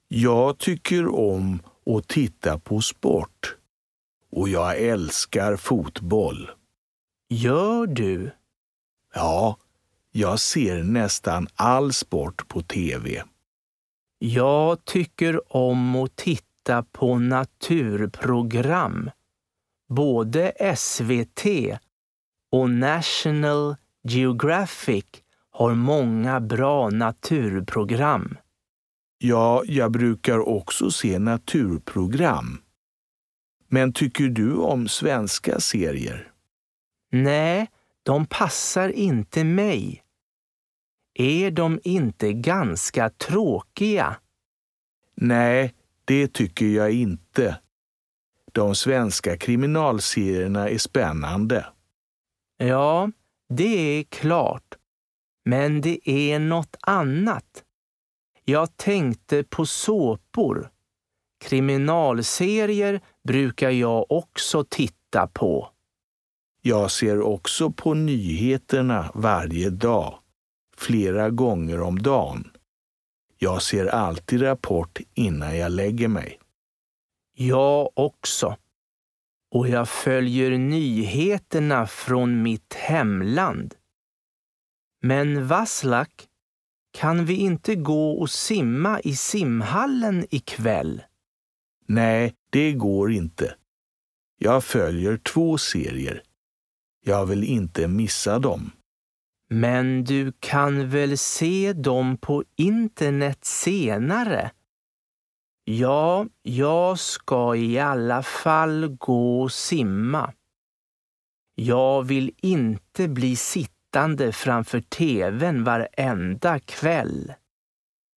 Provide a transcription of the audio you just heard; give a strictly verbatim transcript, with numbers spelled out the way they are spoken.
Jag tycker om att titta på sport. Och jag älskar fotboll. Gör du? Ja, jag ser nästan all sport på tv. Jag tycker om att titta på naturprogram. Både S V T och National Geographic har många bra naturprogram. Ja, jag brukar också se naturprogram. Men tycker du om svenska serier? Nej, de passar inte mig. Är de inte ganska tråkiga? Nej, det tycker jag inte. De svenska kriminalserierna är spännande. Ja, det är klart. Men det är något annat. Jag tänkte på såpor. Kriminalserier brukar jag också titta på. Jag ser också på nyheterna varje dag, flera gånger om dagen. Jag ser alltid Rapport innan jag lägger mig. Jag också. Och jag följer nyheterna från mitt hemland. Men Vaslak, kan vi inte gå och simma i simhallen ikväll? Nej, det går inte. Jag följer två serier. Jag vill inte missa dem. Men du kan väl se dem på internet senare? Ja, jag ska i alla fall gå och simma. Jag vill inte bli sittande framför tvn varenda kväll.